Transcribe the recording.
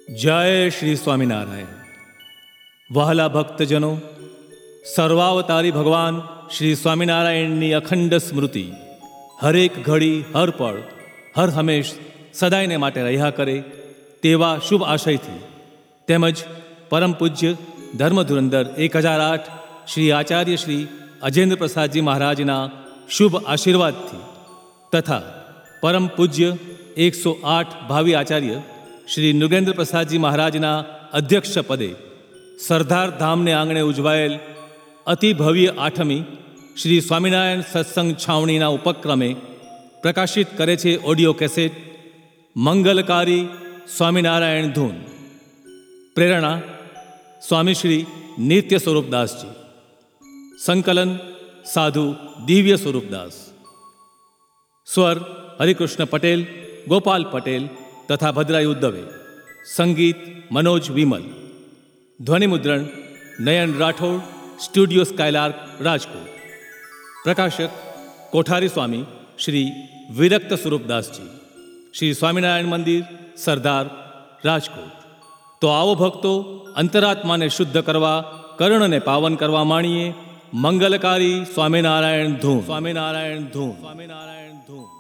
જય શ્રી સ્વામિનારાયણ. વહાલા ભક્તજનો, સર્વાવતારી ભગવાન શ્રી સ્વામિનારાયણની અખંડ સ્મૃતિ હરેક ઘડી, હર પળ, હર હંમેશ સદાયને માટે રહ્યા કરે તેવા શુભ આશયથી તેમજ પરમ પૂજ્ય ધર્મધુરંદર 1008 શ્રી આચાર્ય શ્રી અજેન્દ્ર પ્રસાદજી મહારાજના શુભ આશીર્વાદથી તથા પરમ પૂજ્ય 108 ભાવિ આચાર્ય શ્રી નૃગેન્દ્ર પ્રસાદજી મહારાજના અધ્યક્ષ પદે સરદાર ધામને આંગણે ઉજવાયેલ અતિ ભવ્ય આઠમી શ્રી સ્વામિનારાયણ સત્સંગ છાવણીના ઉપક્રમે પ્રકાશિત કરે છે ઓડિયો કેસેટ મંગલકારી સ્વામિનારાયણ ધૂન. પ્રેરણા સ્વામી શ્રી નિત્ય સ્વરૂપદાસજી. સંકલન સાધુ દિવ્ય સ્વરૂપદાસ. સ્વર હરિકૃષ્ણ પટેલ, ગોપાલ પટેલ તથા ભદ્રાયુ દવે. સંગીત મનોજ વિમલ. ધ્વનિમુદ્રણ નયન રાઠોડ, સ્ટુડિયો સ્કાયલાર્ક, રાજકોટ. પ્રકાશક કોઠારી સ્વામી શ્રી વિરક્ત સ્વરૂપદાસજી, શ્રી સ્વામિનારાયણ મંદિર, સરદાર, રાજકોટ. તો આવો ભક્તો, અંતરાત્માને શુદ્ધ કરવા, કર્ણને પાવન કરવા માણીએ મંગલકારી સ્વામિનારાયણ ધૂન. સ્વામિનારાયણ ધૂન. સ્વામિનારાયણ ધૂન.